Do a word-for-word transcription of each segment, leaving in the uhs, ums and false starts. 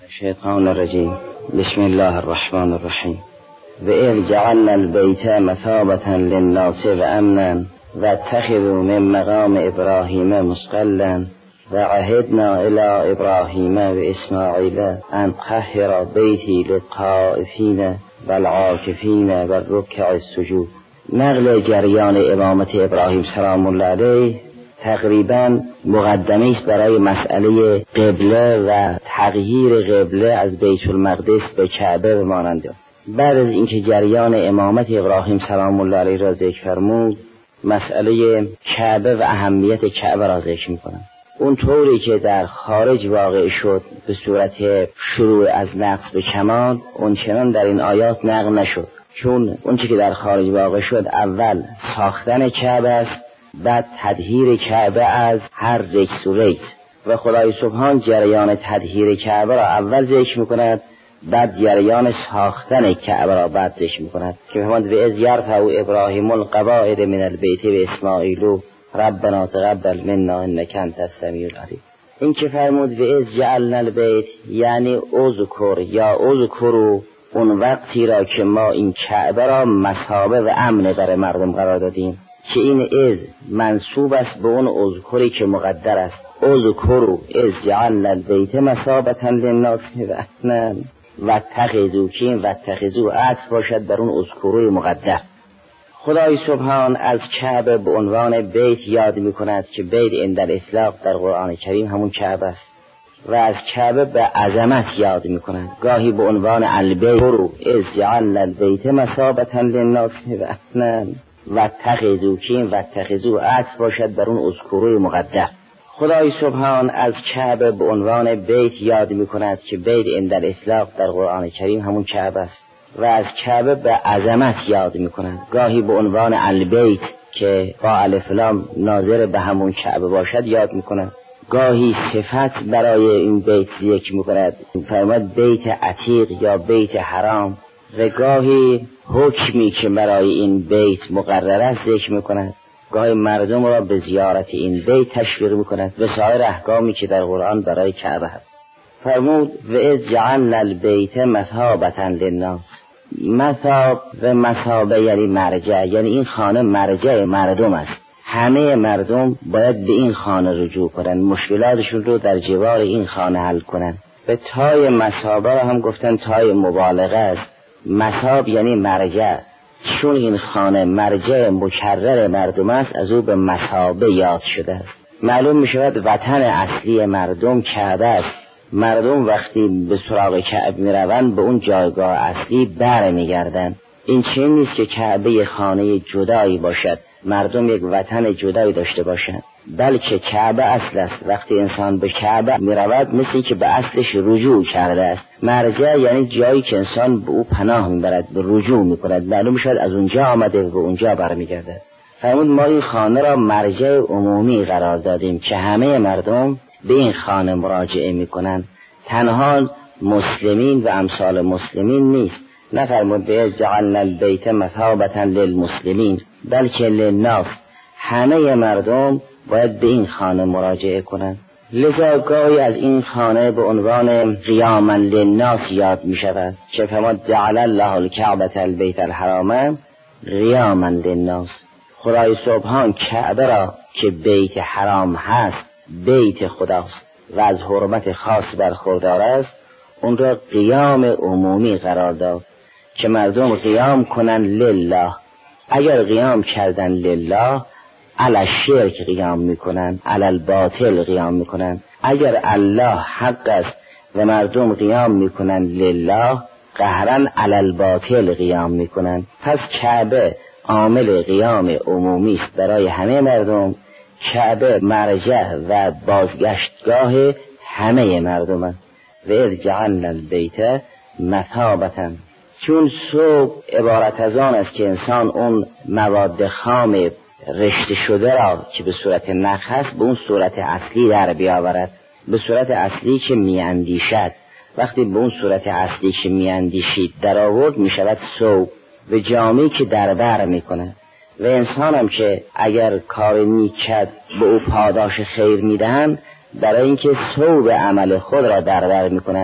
الشیطان الرجیم. بسم الله الرحمن الرحیم. و اذ جعلنا البیت مثابة للناس و امنا و اتخذوا من مقام ابراهیم مصلا و عهدنا الى ابراهیم و اسماعیل ان طهر بیتی للطائفین و العاکفین و الرکع السجود. نقل جریان امامت ابراهیم سلام الله علیه تقریبا مقدمه است برای مسئله قبله و تغییر قبله از بیت المقدس به کعبه و مانند. بعد از اینکه جریان امامت ابراهیم سلام الله علیه را ذکر فرمود، مسئله کعبه و اهمیت کعبه را ذکر می‌کنند. اون طوری که در خارج واقع شد به صورت شروع از نقص به کمال، اون چنان در این آیات نقل نشد، چون اون چیزی که در خارج واقع شد اول ساختن کعبه است، بعد تطهیر کعبه از هر رجس و ریس، و خدای سبحان جریان تطهیر کعبه را اول ذکر می‌کند، بعد جریان ساختن کعبه را بعد ذکر می‌کند که می‌فرماید و اذ یرفع ابراهیم القواعد من البیت و اسماعیل ربنا تقبل منا انک انت السمیع العلیم. این که فرمود و اذ جعلنا البیت یعنی اذکر یا اذکروا اون وقتی را که ما این کعبه را مثابه و امن برای مردم قرار دادیم، که این از منصوب است به اون اذکری که مقدر است. اذکروا اذ جعلنا البیت مثابة للناس و امنا و اتخذوا که این و اتخذوا عطف باشد بر اون اذکروی مقدر. خدای سبحان از کعبه به عنوان بیت یاد می کند که بیت عند الاطلاق در قرآن کریم همون کعبه است، و از کعبه به عظمت یاد می کند، گاهی به عنوان البیت اذ جعلنا البیت مثابة للناس و امنا و اتخذوا که این و اتخذوا عطف باشد بر اون اذکروی مقدر. خدای سبحان از کعبه به عنوان بیت یاد می کند که بیت عند الاطلاق در قرآن کریم همون کعبه است، و از کعبه به عظمت یاد می کند، گاهی به عنوان البیت که با الف لام ناظر به همون کعبه باشد یاد می کند، گاهی صفت برای این بیت ذکر می کند، فرمود بیت عتیق یا بیت حرام، و گاهی حکمی که برای این بیت مقرر است ذکر می کند، گاهی مردم را به زیارت این بیت تشویق می کند و سایر احکامی که در قرآن برای کعبه هست. فرمود و اذ جعلنا البیت مثابة للناس. مثاب و مثابه یعنی مرجع، یعنی این خانه مرجع مردم است، همه مردم باید به این خانه رجوع کنن، مشکلاتشون رو در جوار این خانه حل کنن. به تای مثابه را هم گفتن تای مبالغه است. مثاب یعنی مرجع، چون این خانه مرجع مکرر مردم است از او به مثابه یاد شده است. معلوم می شود وطن اصلی مردم کعبه است. مردم وقتی به سراغ کعبه می روند به اون جایگاه اصلی بر می گردن. این چنین نیست که کعبه خانه جدایی باشد، مردم یک وطن جدایی داشته باشند، بلکه کعبه اصل است. وقتی انسان به کعبه می رود مثل که به اصلش رجوع کرده است. مرجع یعنی جایی که انسان به او پناه می برد، به رجوع می کند، معلوم شد از اونجا آمده و به اونجا برمی گردد. فرمود ما این خانه را مرجع عمومی قرار دادیم که همه مردم به این خانه مراجعه می کنند، تنها مسلمین و امثال مسلمین نیست. نفرمود به جعلنا البیت مثابة للمسلمین، بلکه للناس، همه مردم باید به این خانه مراجعه کنند. لذا گاهی از این خانه به عنوان قیاما للناس یاد می شود که فرمود جعل الله الکعبة البیت الحرام قیاما للناس. خدای سبحان کعبه را که بیت حرام هست، بیت خداست و از حرمت خاص برخوردار است، اون را قیام عمومی قرار داد که مردم قیام کنن لله. اگر قیام کردن لله، علی الشرک قیام میکنن، علی الباطل قیام میکنن. اگر الله حق است و مردم قیام میکنن لله، قهرن علی الباطل قیام میکنن. پس کعبه عامل قیام عمومی است برای همه مردم. کعبه مرجع و بازگشتگاه همه مردم است. و اذ جعلنا البیت مثابة، چون صبح عبارت از آن است که انسان اون مواد خام رشته شده را که به صورت نخ هست به اون صورت اصلی در بیاورد، به صورت اصلی که می اندیشد. وقتی به اون صورت اصلی که می اندیشید در آورد می شود صبح، و جامعی که در بر می کند. و انسان هم که اگر کار نیک کرد به او پاداش خیر می دهند، برای اینکه ثواب عمل خود را در بر می کند،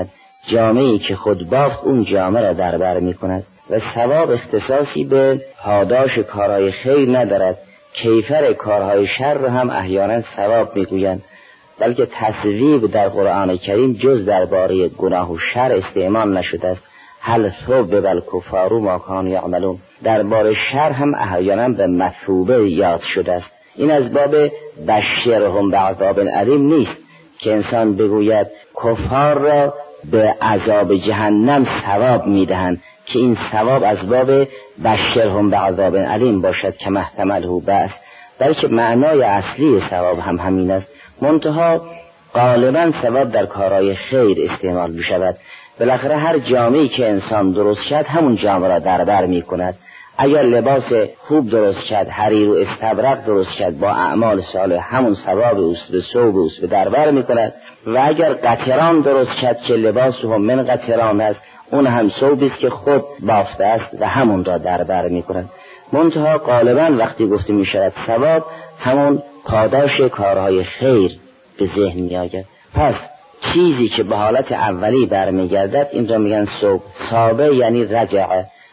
جامه‌ای که خود بافت اون جامه را در بر می‌کند و ثواب اختصاصی به پاداش کارهای خیر ندارد. کیفر کارهای شر را هم احیانا ثواب می‌گویند، بلکه تصویب در قرآن کریم جز درباره گناه و شر استعمال نشده است. هل ثوب بالکفار ما کانوا یعملون. درباره شر هم احیانا به مثوبه یاد شده است. این از باب بشرهم بعذاب علیم نیست که انسان بگوید کفار را به عذاب جهنم ثواب میدهند، که این ثواب از باب بشرهم بعذاب علیم باشد که محتمله بأس، بلکه معنای اصلی ثواب هم همین است. منتها غالبا ثواب در کارهای خیر استعمال می شود. بالاخره هر جامه‌ای که انسان درست کرد همون جامه را در بر می کند. اگر لباس خوب درست کرد، حریر و استبرق درست کرد، با اعمال صالح همون ثواب اوست به ثوب اوست به در بر می کند. و اگر قطران درست کرد که لباس هم من قطران است، اون هم ثوبی است که خود بافته است و همون را در بر می کند. منتها غالبا وقتی گفته می شود ثواب، همون پاداش کارهای خیر به ذهن می آید. پس چیزی که به حالت اولی برمیگردد این را میگن ثوب. ثابه یعنی رجع،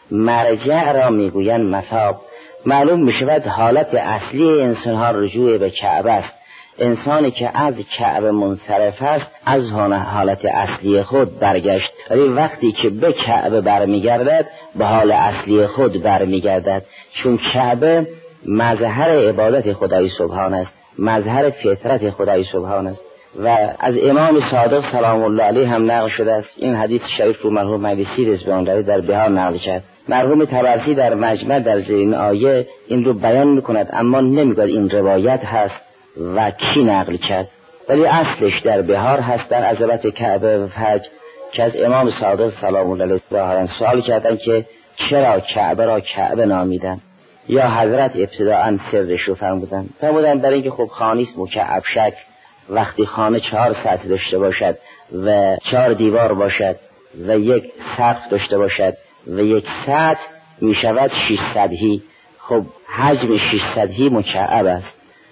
مرجع را میگوین مثاب. معلوم می شود حالت اصلی انسان ها رجوع به کعبه است. انسانی که از کعبه منصرف است از حالت اصلی خود برگشت، ولی وقتی که به کعبه برمیگردد به حال اصلی خود برمیگردد، چون کعبه مظهر عبادت خدای سبحان است، مظهر فطرت خدای سبحان است. و از امام صادق سلام الله علیه هم نقل شده است. این حدیث شریف رو مرحوم مجلسی رضوان الله در بهار نقل کرد. مرحوم طبرسی در مجمع در زیر آیه این رو بیان میکند، اما نمیگوید این روایت هست و کی نقل کرد، ولی اصلش در بهار هست در عظمت کعبه و فجر، که از امام صادق سلام الله علیه ظاهرا سوال کردن که چرا کعبه را کعبه نامیدن، یا حضرت ابتداءً سرش رو فرمودن. فرمودن در اینکه خب خانه است مکعب شکل، وقتی خانه چهار سطح داشته باشد و چهار دیوار باشد و یک سقف داشته باشد و یک سطح می شود ششصدی، خب حجم ششصدی مکعب است.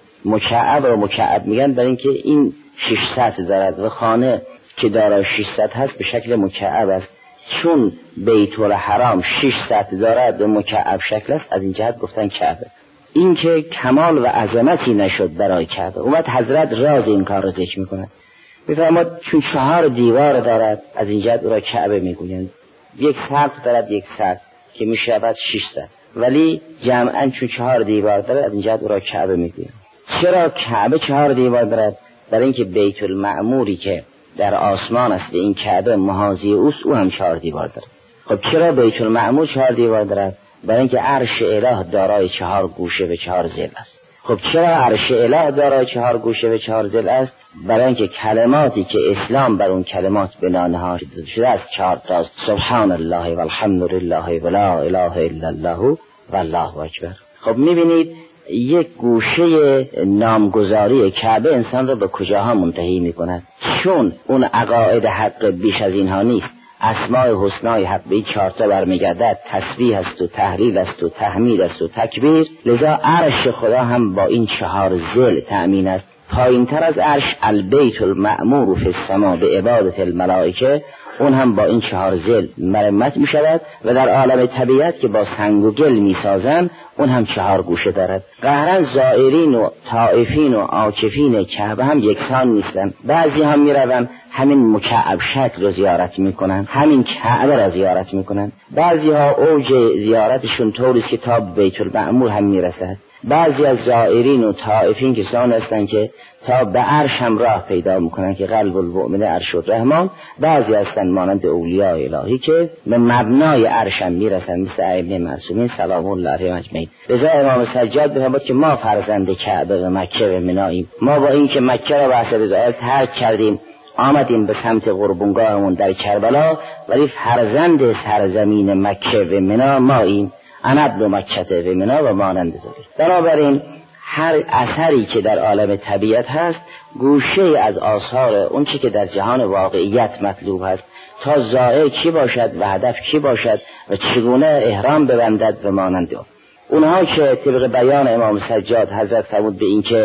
مکعب رو مکعب میگن برای اینکه این شش سطح دارد و خانه که دارای شش سطح هست به شکل مکعب است. چون بیت الحرام شش سطح دارد و مکعب شکل است، از این جهت گفتن کعبه. این که کمال و عظمتی نشد برای کعبه. اومد حضرت راز این کار را ذکر میکنند، میفرماد چون چهار دیوار دارد از این جهت او را کعبه میگویند. یک سقف دارد، یک سطح که میشود شش سطح، ولی جمعاً چون چهار دیوار دارد از این جهت او را کعبه میگویند. چرا کعبه چهار دیوار دارد؟ برای اینکه بیت المعموری که در آسمان است به این کعبه محاذی اوست، او هم چهار دیوار دارد. خب چرا بیت المعمور چهار دیوار دارد؟ برای اینکه عرش اله دارای چهار گوشه و چهار ضلع است. خب چرا عرش اله دارای چهار گوشه و چهار ضلع است؟ برای اینکه کلماتی که اسلام بر اون کلمات بنا نهاده شده است چهار تاست: سبحان الله والحمد لله ولا اله الا الله والله اکبر. خب میبینید یک گوشه نامگذاری کعبه انسان را به کجاها منتهی میکند؟ چون اون عقاید حق بیش از اینها نیست. اسماء حسنای حق به این چهارتا برمیگردد، تسبیح است و تهلیل است و تحمید است و تکبیر. لذا عرش خدا هم با این چهار ذل تأمین است. پایین تر از عرش البیت المعمور فی السما به عبادت الملائکه، اون هم با این چهار ذل مرمت می شود. و در عالم طبیعت که با سنگ و گل می سازن، اون هم چهار گوشه دارد. قهرن زائرین و طائفین و عاکفین کعبه هم یکسان نیستن. بعضی هم می روند همین مکعب شکل رو زیارت می کنن، همین کعبه را زیارت می کنن. بعضی ها اوج زیارتشون طوریست که تا بیت المعمور هم می رسد. بعضی از زائرین و طائفین کسان هستند که تا به عرش هم راه پیدا میکنن که قلب المؤمن عرش الرحمن. بعضی هستند مانند اولیاء الهی که به مبنای عرش هم میرسن، مثل ائمه معصومین سلام الله علیهم اجمعین. لذا امام سجاد بفرمود که ما فرزند کعبه و مکه و مناییم. ما با این که مکه را به حسب ظاهر ترک کردیم آمدیم به سمت قربانگاهمون در کربلا، ولی فرزند سرزمین مکه و منا ماییم. انا ابن مکه و منا و مانند ذالک. بنابراین هر اثری که در عالم طبیعت هست گوشه از آثار اون چی که در جهان واقعیت مطلوب هست، تا زائر کی باشد و هدف کی باشد و چگونه احرام ببندد و مانند اون. اونها که طبق بیان امام سجاد حضرت فرمود به این که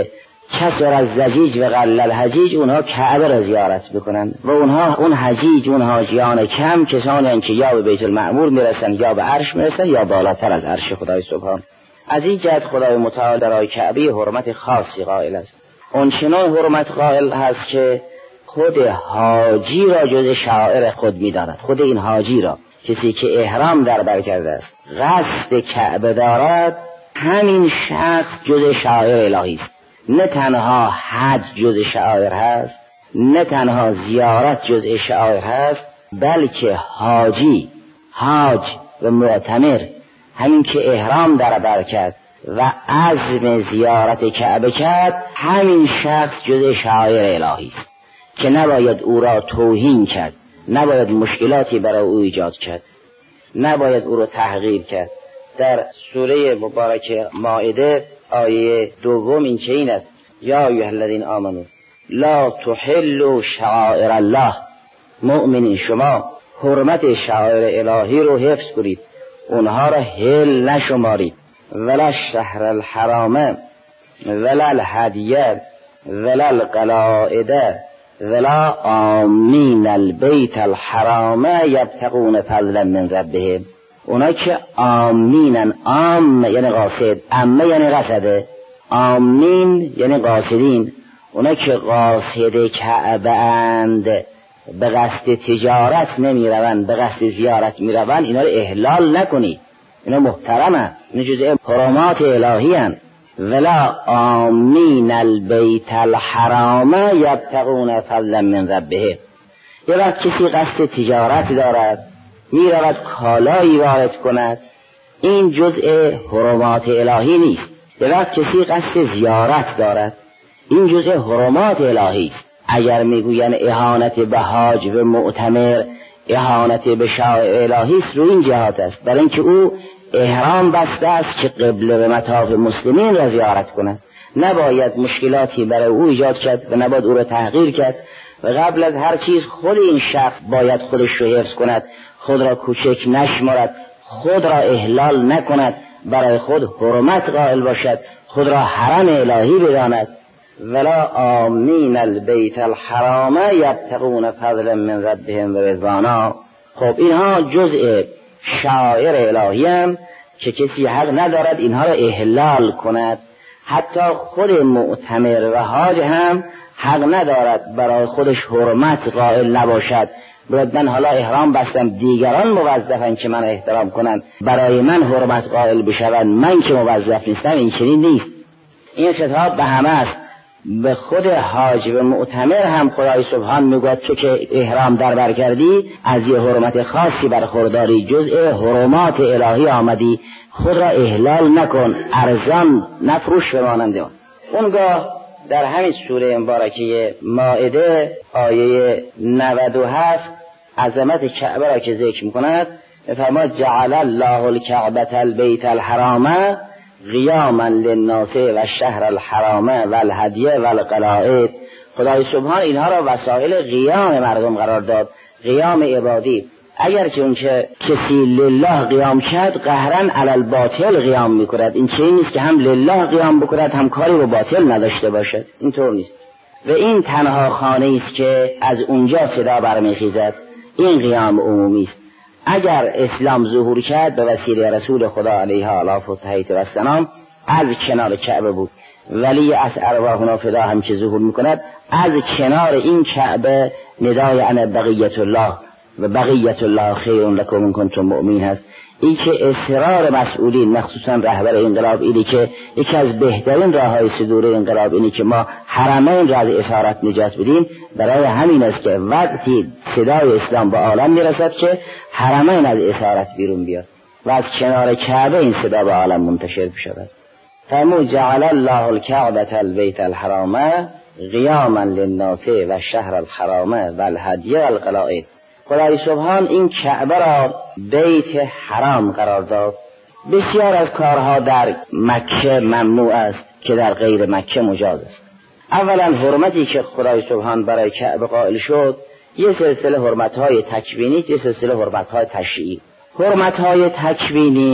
کسر از زجیج و قل الحجیج، اونها کعبه را زیارت بکنن و اونها اون حجیج، اون حاجیان کم کسانی هستند که یا به بیت المعمور میرسن یا به عرش میرسن یا بالاتر از عرش خدای سبحان. از این جهت خدای متعال برای کعبه حرمت خاصی قائل است. اون چنان حرمت قائل هست که خود حاجی را جز شاعر خود می‌داند. خود این حاجی را، کسی که احرام در بر کرده است، قصد کعبه دارد، همین شخص جز شاعر الهی است. نه تنها حج جز شاعر هست، نه تنها زیارت جز شاعر هست، بلکه حاجی، حاج و معتمر، همین که احرام در بر کرد و عزم زیارت کعبه کرد، همین شخص جز شاعر الهی است که نباید او را توهین کرد، نباید مشکلاتی برای او ایجاد کرد، نباید او را تحقیر کرد. در سوره مبارکه مائده آیه دوم این چنین است: یا ایها الذین آمنوا لا تحلوا شعائر الله، مؤمنین شما حرمت شعائر الهی رو حفظ کنید، اونها را حل نشمارید. ولا الشهر الحرام ولا الهدیه ولا القلائد ولا آمین البیت الحرام یبتغون فضلا من ربهم. اونا که آمینن، آم یعنی قاصد، امه یعنی قصده، آمین یعنی قاصدین. اونا که قاصد کعبه اند، به قصد تجارت نمی روند، به قصد زیارت می روند، اینا رو احلال نکنید. اینا محترمه، اینا جزء حرمات الهی هستند. ولا آمین البیت الحرام یبتغون فضلا من ربهم. یه وقت کسی قصد تجارت دارد، می رود کالایی وارد کند، این جزء حرمات الهی نیست. یه وقت کسی قصد زیارت دارد، این جزء حرمات الهی است. اگر میگوین اهانت به حاج و معتمر اهانت به شاعر الهی است، رو این جهات است، برای اینکه او احرام بسته است که قبله به مطاف مسلمین را زیارت کند. نباید مشکلاتی برای او ایجاد کرد و نباید او را تحقیر کرد و قبل از هر چیز خود این شخص باید خودش رو حفظ کند، خود را کوچک نشمارد، خود را احلال نکند، برای خود حرمت قائل باشد، خود را حرم الهی بداند. ولا آمین البیت الحرام یبتغون فضلا من ربهم و رضوانا. خب اینها جزء شاعر الهی هم که کسی حق ندارد اینها را احلال کند. حتی خود معتمر و حاج هم حق ندارد برای خودش حرمت قائل نباشد. باید من حالا احرام بستم، دیگران موظفن که من احترام کنند، برای من حرمت قائل بشوند، من که موظف نیستم. این چنین نیست. این خطاب به همه است. به خود حاج و معتمر هم خدای سبحان میگوید تو که احرام در بر کردی، از یه حرمت خاصی برخورداری، جزء حرمات الهی آمدی، خود را احلال نکن، ارزان نفروش به مانند اون. اونگاه در همین سوره مبارکه مائده آیه نود و هفت عظمت کعبه را که ذکر میکند، فرماید جعل الله الکعبة البیت الحرام قیاما للناس و الشهر الحرام و الهدیه و القلائد. خدای سبحان اینها را وسایل قیام مردم قرار داد، قیام عبادی. اگر که اون که کسی لله قیام کرد، قهرن علی الباطل قیام میکند. این چیزی نیست که هم لله قیام بکند هم کاری با باطل نداشته باشد، اینطور نیست. و این تنها خانه است که از اونجا صدا برمیخیزد. این قیام عمومی است. اگر اسلام ظهور کرد به وسیله رسول خدا علیه آلاف و تحیط و السلام، از کنار کعبه بود. ولی از ارواحنا فدا هم که ظهور میکند، از کنار این کعبه ندای انا بقیت الله و بقیت الله خیر لکم ان کنتم مؤمنین هست. این که اصرار مسئولین مخصوصا رهبر انقلاب اینه که یکی از بهترین راههای صدور انقلاب اینه که ما حرمین را از اسارت نجات بدیم. برای همین است که وقتی صدای اسلام به عالم میرسد که حرمین از اسارت بیرون بیاد و از کنار کعبه این صدا به عالم منتشر بشود. فرمود جعل الله الکعبة البیت الحرام قیاما للناس و الشهر الحرام و الهدی و القلائد. خدای سبحان این کعبه را بیت حرام قرار داد. بسیار از کارها در مکه ممنوع است که در غیر مکه مجاز است. اولا حرمتی که خدای سبحان برای کعبه قائل شد، یه سلسله حرمت‌های تکوینی، یه سلسله حرمت‌های تشریعی. حرمت‌های تکوینی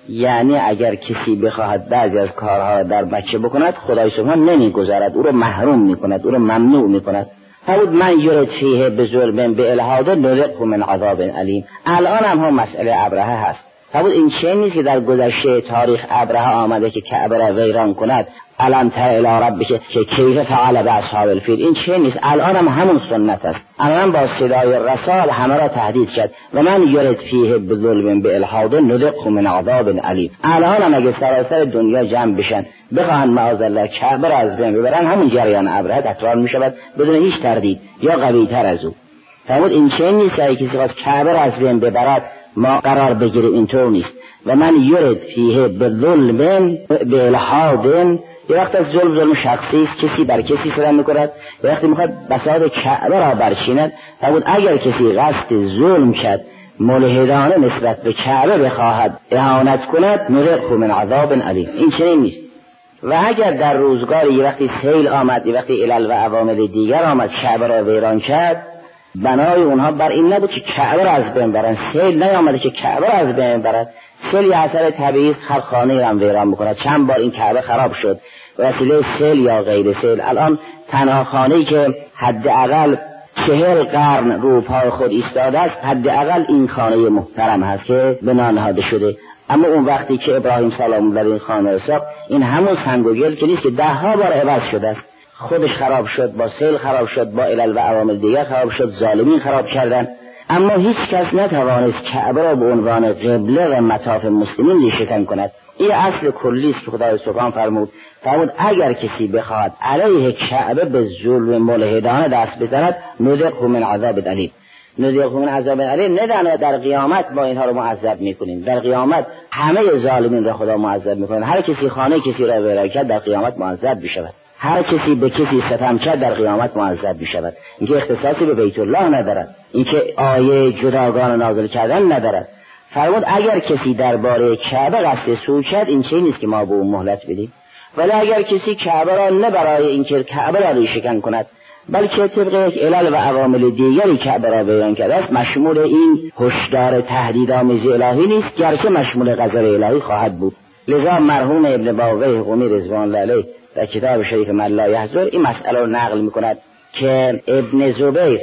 یعنی اگر کسی بخواهد بعضی از کارها در مکه بکند خدای سبحان نمیگذارد، او را محروم میکند، او را ممنوع میکند. فرمود من یرد فیه بظلم بالحاد نذقه من عذاب علیم. الان هم هم مسئله ابرهه هست. فرمود این چه نیست که در گذشته تاریخ ابرهه آمده که کعبه را ویران کند، الان تا الی ربک که کیف فعل باصحاب الفیل. این چه نیست، الان هم همون سنت است. الان با صدای رسال همه را تهدید کرد و من یرد فیه بظلم بالحاد نذقه من عذاب علیم. الان هم اگه سراسر دنیا جمع بشن بخواهند معاذالله کعبه را از بین ببرن، همون جریان ابرهه تکرار می شود بدون هیچ تردید یا قوی تر از او. فرمود این چه نیست که کسی خواست کعبه را از بین ببرد ما قرار بگیریم، اینطور نیست. و من یرد فیه بظلم بالحاد، یه وقت از ظلم ظلم شخصی است، کسی بر کسی ستم میکند، یه وقتی میخواد بساط کعبه را برچیند. فرمود اگر کسی قصد ظلم کرد ملحدانه نسبت به کعبه بخواهد اهانت کند نذقه من عذاب علیم. این چنین نیست. و اگر در روزگاری یه وقتی سیل آمد، یه وقتی علل و عوامل دیگر آمد کعبه را ویران کرد، بنای اونها بر این نبود که کعبه را از بین برن. سیل نیامده که کعبه را از بین برد. سیل یه اثر طبیعی است، هر خانه را ویران میکند. چند بار این کعبه خراب شد وسیله سیل یا غیر سیل. الان تنها خانه‌ای که حداقل چهل قرن رو پای خود ایستاده است حداقل این خانه محترم هست که بنا نهاده شده. اما اون وقتی که ابراهیم سلام الله علیه این خانه ساخت، این همون سنگ و گل که نیست که ده ها بار عوض شده است. خودش خراب شد، با سیل خراب شد، با علل و عوامل دیگر خراب شد، ظالمین خراب کردن. اما هیچ کس نتوانست کعبه را به عنوان قبله و مطاف مسلمین ریشه‌کن کند. این اصل کلی است که خدای سبحان فرمود فرمود اگر کسی بخواد علیه کعبه به ظلم ملحدانه دست بزند نذقه من عذاب علیم. نذقه من عذاب علیم نه در قیامت ما اینها رو معذب میکنیم، در قیامت همه ظالمین را خدا معذب میکنه. هر کسی خانه کسی را ویران کرد در قیامت معذب میشود، هر کسی به کسی ستم کرد در قیامت معذب میشود. اینکه اختصاصی به بیت الله ندارد، اینکه آیه جداگانه نازل کردن ندارد. فرمود اگر کسی درباره کعبه قصد سوء کرد این چیزی نیست که ما به اون مهلت بدیم، ولی اگر کسی کعبه را نه برای اینکه کعبه را ریشه‌کن کند بلکه طبق یک علل و عوامل دیگری کعبه را ویران کرده است، مشمول این هشدار تهدیدآمیز الهی نیست، گرچه مشمول غضب الهی خواهد بود. لذا مرحوم ابن باوی قمی رضوان الله علیه در کتاب شریف من لا یحضر این مسئله رو نقل میکند که ابن زبیر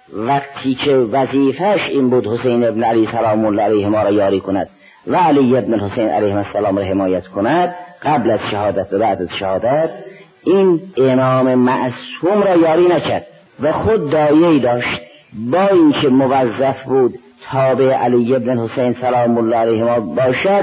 وقتی که وظیفه‌اش این بود حسین ابن علی سلام الله علیه ما را یاری کند و علی ابن حسین علیه السلام را حمایت کند، قبل از شهادت و بعد از شهادت این امام معصوم را یاری نکرد و خود دایه‌ای داشت، با اینکه موظف بود تابع علی ابن حسین سلام الله علیه ما باشد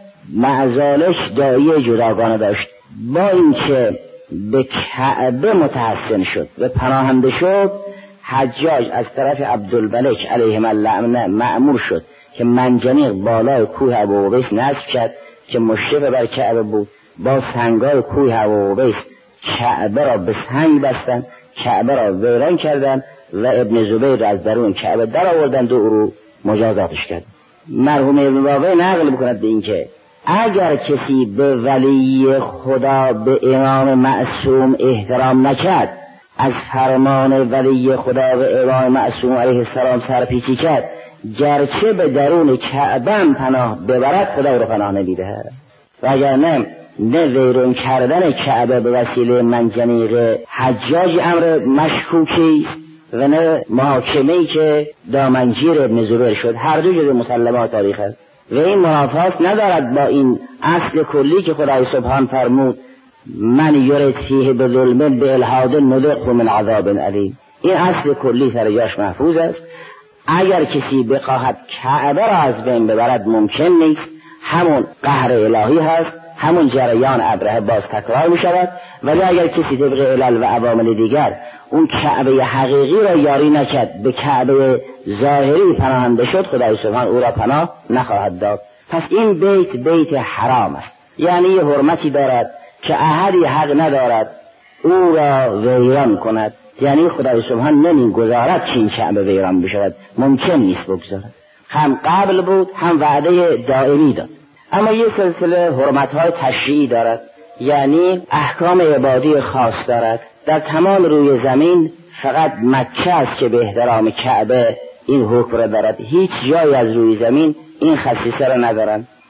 معزالش دایه جداگانه داشت. با اینکه به کعبه متحسن شد و پناهنده شد، حجاج از طرف عبدالملک علیه اللعنه مأمور شد که منجنیق بالای کوه ابوقبیس نصب کرد که مشرف بر کعبه بود. با سنگای کوه ابوقبیس کعبه را به سنگ بستن، کعبه را ویران کردن و ابن زبیر را از درون کعبه در آوردن و او رو مجازاتش کرد. مرحوم ابن باوی نقل میکند به این که اگر کسی به ولی خدا به امام معصوم احترام نکرد، از فرمان ولی خدا به امام معصوم علیه السلام سرپیچی کرد، گرچه به درون کعبه پناه ببرد خدا او را پناه نمیدهد. و اگر نه نه ویران کردن کعبه به وسیله منجنیق حجاج امر مشکوکی و نه محاکمه‌ای که دامنگیر ابن زبیر شد، هر دو جز مسلمات تاریخ است و این منافات ندارد با این اصل کلی که خدای سبحان فرمود من یرد فیه بظلم بالحاد نذقه من عذاب علیم. این اصل کلی سر جاش محفوظ است. اگر کسی بخواهد کعبه را از بین ببرد ممکن نیست، همون قهر الهی هست، همون جریان ابرهه باز تکرار می شود. ولی اگر کسی طبق علل و عوامل دیگر اون کعبه حقیقی را یاری نکرد، به کعبه ظاهری پناهنده شد، خدای سبحان او را پناه نخواهد داد. پس این بیت بیت حرام است، یعنی یه حرمتی دارد که احدی حق ندارد او را ویران کند. یعنی خدای سبحان نمیگذارد که این کعبه ویران بشود، ممکن نیست بگذارد. هم قبل بود هم وعده دائمی داد. اما یه سلسله حرمت‌های تشریعی دارد، یعنی احکام عبادی خاص دارد. در تمام روی زمین فقط مکه است که به احترام کعبه این حکم را دارد، هیچ جایی از روی زمین این خصیصه را ندارند.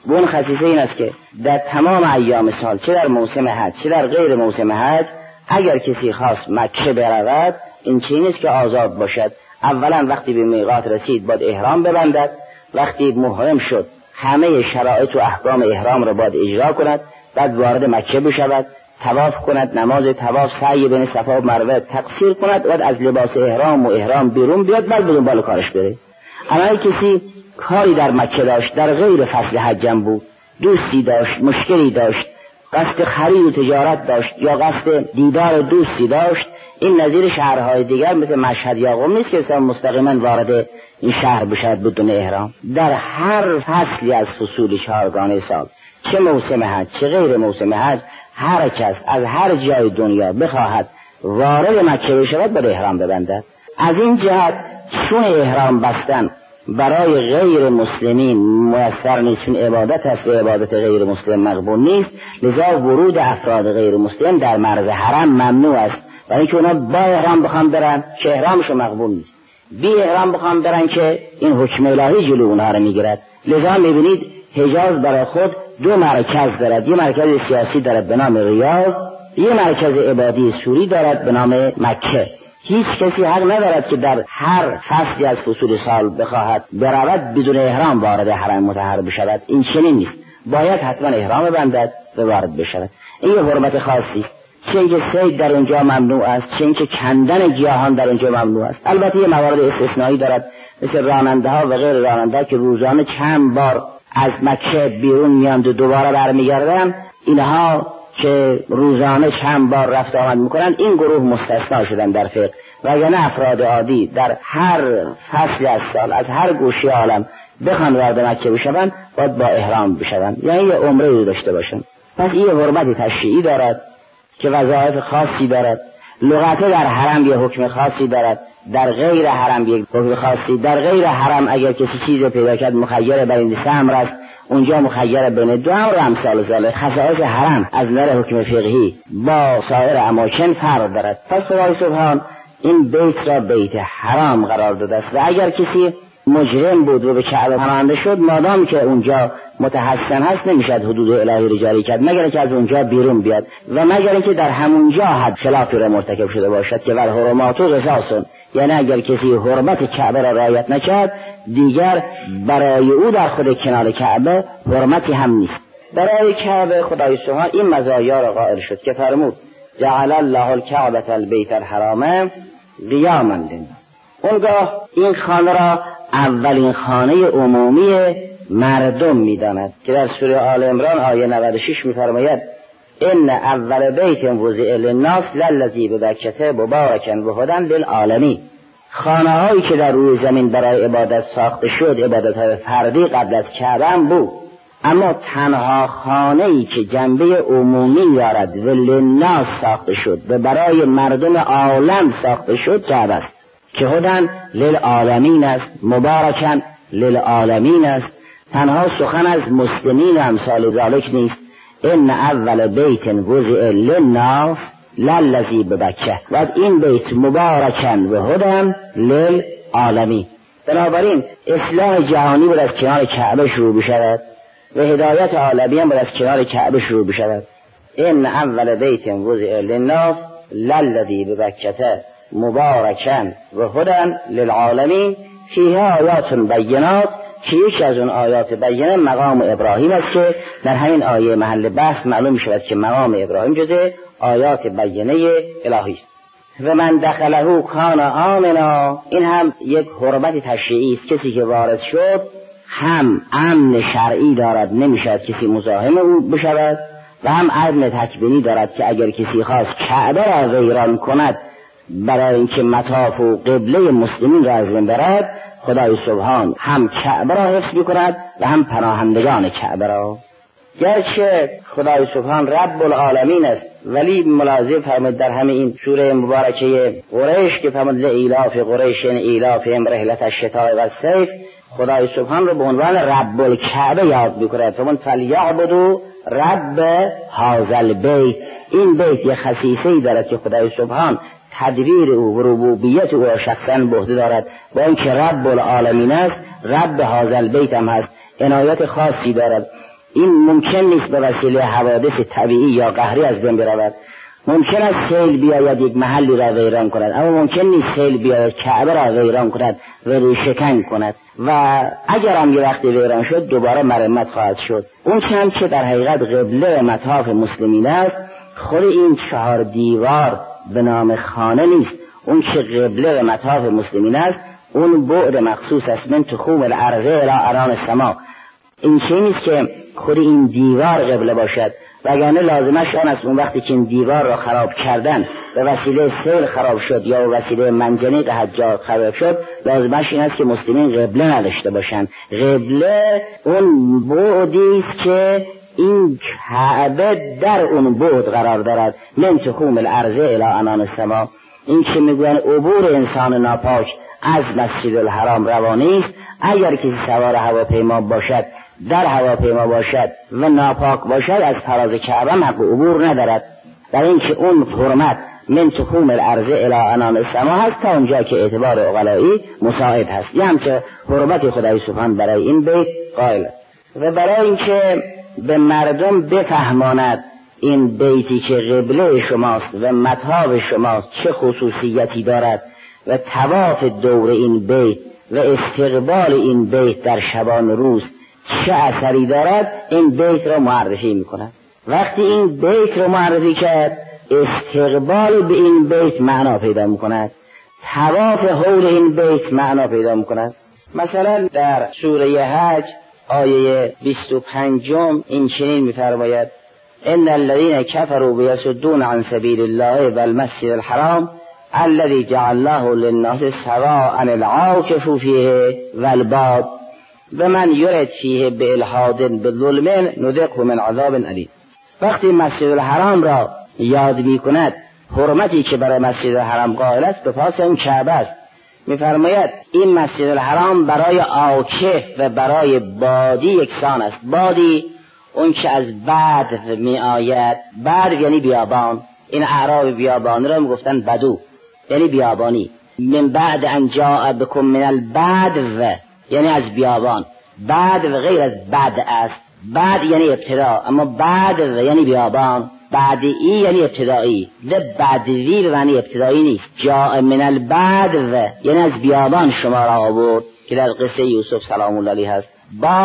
و اون خصیصه این است که در تمام ایام سال، چه در موسم حج چه در غیر موسم حج، اگر کسی خواست مکه برود، این چیزی نیست که آزاد باشد. اولا وقتی به میقات رسید باید احرام ببندد، وقتی محرم شد همه شرایط و احکام احرام را باید اجرا کند، بعد وارد مکه بشود، طواف کند، نماز طواف، سعی بین صفا و مروه تقصیر کند، بعد از لباس احرام و احرام بیرون بیاد، بعد بدون بالا کارش بره. اما کسی کاری در مکه داشت، در غیر فصل حجم بود، دوستی داشت، مشکلی داشت، قصد خرید و تجارت داشت یا قصد دیدار دوستی داشت، این نظیر شهرهای دیگر مثل مشهد یا قم نیست که انسان مستقیما وارد این شهر بشود بدون احرام. در هر فصلی از فصول چهارگانه سال، چه موسم حج چه غیر موسم حج، هر کس از هر جای دنیا بخواهد وارد مکه بشود باید احرام ببندد. از این جهت چون احرام بستن برای غیر مسلمین میسر نیست، چون عبادت است و عبادت غیر مسلم مقبول نیست، لذا ورود افراد غیر مسلم در مرز حرم ممنوع است، برای اینکه اونا با احرام بخوام برن که احرامشون مقبول نیست، بی احرام بخوام برن که این حکم الهی جلو اونها رو میگیرد. لذا میبینید حجاز برای خود دو مرکز دارد، یه مرکز سیاسی دارد به نام ریاض، یه مرکز عبادی سوری دارد به نام مکه. هیچ کسی حق ندارد که در هر فصلی از فصول سال بخواهد برود بدون احرام وارد حرم مطهر بشود. این چنین نیست، باید حتما احرام ببندد و وارد بشود. این یه حرمت خاصی است. چه اینکه صید در اونجا ممنوع است، چه اینکه کندن گیاهان در اونجا ممنوع است. البته یه موارد استثنایی دارد، مثل راننده ها و غیر راننده که روزانه چند بار از مکه بیرون میاند و دوباره برمیگردن، اینها که روزانه چند بار رفت آمد میکنن، این گروه مستثنا شدن در فقه. وگرنه افراد عادی در هر فصل از سال از هر گوشه عالم بخوان وارد مکه بشوند باید با احرام بشوند، یعنی یه عمره رو داشته باشند. پس این حرمت تشریعی دارد که وظایف خاصی دارد. لغت در حرم یه حکم خاصی دارد، در غیر حرم یک حکم خاصی. در غیر حرم اگر کسی چیز پیدا کرد مخیر بین سه امر است، اونجا مخیر بین دو امر امثال ذلک. خصائص حرم از نظر حکم فقهی با سایر اماکن فرق دارد. پس خدای سبحان این بیت را بیت حرام قرار داده است و اگر کسی مجرم بود و به کعبه پناهنده شد، مادام که اونجا متحسن هست نمیشد حدود الهی را جاری کرد مگر اینکه از اونجا بیرون بیاد و مگر اینکه در همونجا حد خلافی را مرتکب شده باشد که ول حرمات قصاص، یعنی اگر کسی حرمت کعبه را رعایت نکرد دیگر برای او در خود کنار کعبه حرمتی هم نیست. برای کعبه خدای سبحان این مزایا را قائل شد که فرمود جعل الله الکعبة البیت الحرام قیاما للناس. اونگاه این خانه را اولین خانه عمومی مردم میداند که در سوره آل عمران آیه نود و شش میفرماید ان اول بیت وضع للناس للذی ببکة مبارکا و هدی للعالمین. خانه هایی که در روی زمین برای عبادت ساخته شد عبادت های فردی قبل از کعبه بود، اما تنها خانه‌ای که جنبه عمومی دارد و للناس ساخته شد و برای مردم عالم ساخته شد کعبه است که هدی للعالمین است، مبارکا للعالمین است. تنها سخن از مسلمین امثال ذالک نیست. ان اول بیت وضع للناس للذی ببکة، و این بیت مبارکا و هدی للعالمین. بنابراین اصلاح جهانی باید از کنار کعبه شروع بشود و هدایت عالمی هم باید از کنار کعبه شروع بشود. ان اول بیت وضع للناس للذی ببکة مبارکا و هدی للعالمین فیها آیات بینات، که یکی از اون آیات بیانه مقام ابراهیم است که در همین آیه محل بحث معلوم شود که مقام ابراهیم جزء آیات بیانه الهی است. و من دخله کان آمنا، این هم یک حرمت تشریعی است. کسی که وارد شد هم امن شرعی دارد، نمیشد کسی مزاحم او بشود، و هم امن تکوینی دارد که اگر کسی خواست کعبه را ویران کند برای اینکه مطاف و قبله مسلمین را از بین برد، خدای سبحان هم کعبه را حفظ می‌کند و هم پناهندگان کعبه را. گرچه خدای سبحان رب العالمین است، ولی ملاحظه فرمود در همه این سوره مبارکه قریش که فرمود لإیلاف قریش ایلافهم رحلة الشتاء والصیف، خدای سبحان را به عنوان رب الکعبه یاد می‌کند. فرمود فلیعبدوا رب هذا البیت. این بیت یه خصیصه‌ای دارد که خدای سبحان تدبیر او و ربوبیت او شخصا به عهده دارد، با اینکه رب العالمین است رب هذا البیت هم هست، عنایت خاصی دارد. این ممکن نیست به وسیله حوادث طبیعی یا قهری از بین برود. ممکن است سیل بیاید یک محلی را ویران کند، اما ممکن نیست سیل بیاید کعبه را ویران کند و ریشه‌کن کند و اگر هم یه وقتی ویران شد دوباره مرمت خواهد شد. اون چند که در حقیقت قبله مطاف مسلمین است، خود این چهار دیوار به نام خانه نیست. اون که قبله مطاف مسلمین است اون بعد مخصوص است من تخوم الارض الی عنان السما. این چه نیست که خود این دیوار قبله باشد، وگرنه لازمش آن است اون وقتی که این دیوار را خراب کردن به وسیله سیل خراب شد یا به وسیله منجنیق حجاج خراب شد، لازمش این است که مسلمین قبله نداشته باشند. قبله اون بعدی است که این کعبه در اون بعد قرار دارد من تخوم الارض الی عنان السما. این که میگوین عبور انسان ناپاک از مسجد الحرام روانی است. اگر کسی سوار هواپیما باشد، در هواپیما باشد و ناپاک باشد، از فراز کعبه حق عبور ندارد، برای اینکه اون حرمت من تخوم الارض الی عنان السما هست تا اونجا که اعتبار عقلایی مساعد هست. یه همچه حرمت خدای سبحان برای این بیت قائل است. و برای اینکه به مردم بفهماند این بیتی که قبله شماست و مطاب شماست چه خصوصیتی دارد و طواف دور این بیت و استقبال این بیت در شبان روز چه اثری دارد، این بیت را معرفی میکند. وقتی این بیت را معرفی کرد، استقبال به این بیت معنا پیدا میکند، طواف حول این بیت معنا پیدا میکند. مثلا در سوره حج آیه بیست و پنجم این چنین میفرماید ان الذين كفروا ويصدون عن سبيل الله والمسجد الحرام الذي جعله للناس سواء العاكف فيه والباد ومن يرد فيه بالحاد بظلم نذقه من عذاب أليم. وقتی مسجد الحرام را یاد میکند، حرمتی که برای مسجد الحرام قائل است به پاس اون کعبه است، میفرماید این مسجد الحرام برای عاکف و برای بادی یکسان است. بادی اون که از بعد می آید، بعد یعنی بیابان، این اعراب بیابان را میگفتن بدو یعنی بیابانی. من بعد ان جاء بكم من البدو یعنی از بیابان. بعد و غیر از بعد است. بعد یعنی ابتدا، اما بعد یعنی بیابان. بعدی یعنی ابتدایی. ده بدوی به معنی ابتدایی نیست. جاء من البدو یعنی از بیابان شما را آورد که در قصه یوسف سلام الله علیه هست.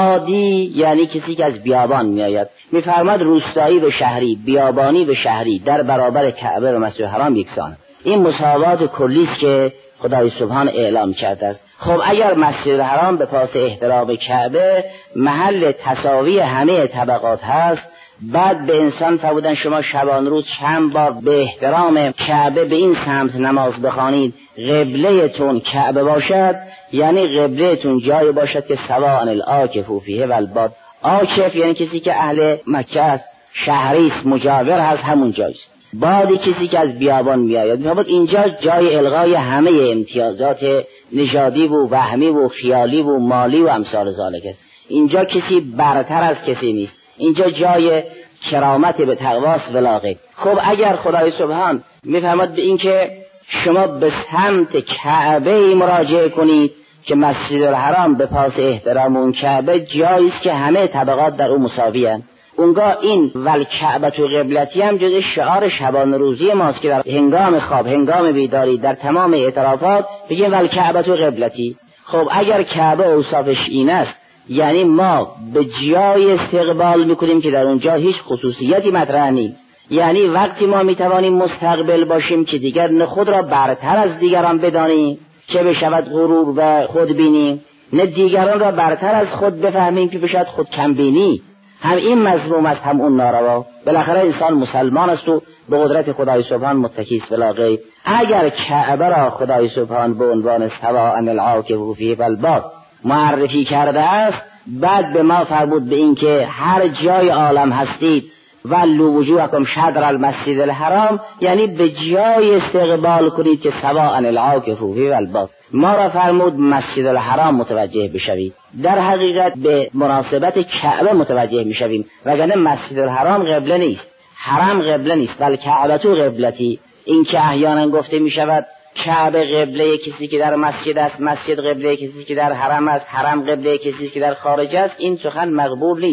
بادی یعنی کسی که از بیابان می آید. می فرماد روستایی به شهری، بیابانی به شهری در برابر کعبه و مسجد الحرام یکسان. این مساوات کلی است که خدای سبحان اعلام کرده است. خب اگر مسجد الحرام به پاس احترام کعبه محل تساوی همه طبقات هست، بعد به انسان فرمودن شما شبان روز چند بار به احترام کعبه به این سمت نماز بخوانید، قبله تون کعبه باشد، یعنی قبله تون جای باشد که سواء العاکف فیه و الباد. عاکف یعنی کسی که اهل مکه است، شهری است، مجاور هست، همون جایست. بادی کسی که از بیابان میآید. می‌خواد اینجا جای الغای همه امتیازات نژادی و وهمی و خیالی و مالی و امثال ذالک است. اینجا کسی برتر از کسی نیست. اینجا جای کرامت به تقواست ولاغه. خب اگر خدای سبحان میفرماد به این که شما به سمت کعبه مراجعه کنید که مسجد الحرام به پاس احترام اون کعبه جایی است که همه طبقات در اون مساوی هستند، اونگاه این والکعبه و قبلتی هم جز شعار شبان روزی ماست که در هنگام خواب، هنگام بیداری، در تمام اعترافات بگیم والکعبه و قبلتی. خب اگر کعبه اوصافش این است، یعنی ما به جای استقبال میکنیم که در اونجا هیچ خصوصیتی مطرح نیست. یعنی وقتی ما میتوانیم مستقبل باشیم که دیگر نه خود را برتر از دیگران بدانیم که بشود غرور و خودبینی، نه دیگران را برتر از خود بفهمیم که بشود خود کمبینی. هم این مظلوم است هم اون ناروا. بالاخره انسان مسلمان است و به قدرت خدای سبحان متکی است بلا غیر. اگر کعبه را خدای سبحان به عنوان سواء العاکف فیه والباد معرفی کرده است، بعد به ما فرمود به این که هر جای عالم هستید ولو وجوهکم شطر المسجد الحرام، یعنی به جای استقبال کنید که سواء العاکف فیه والباد. ما را فرمود مسجد الحرام متوجه بشوید. در حقیقت به مناسبت کعبه متوجه میشویم، وگرنه مسجد الحرام قبله نیست، حرم قبله نیست، بل کعبه تو قبلتی. این که احیانا گفته میشود کعبه قبله کسی که در مسجد است، مسجد قبله کسی که در حرم است، حرم قبله کسی که در خارج است، این سخن مقبول نیست.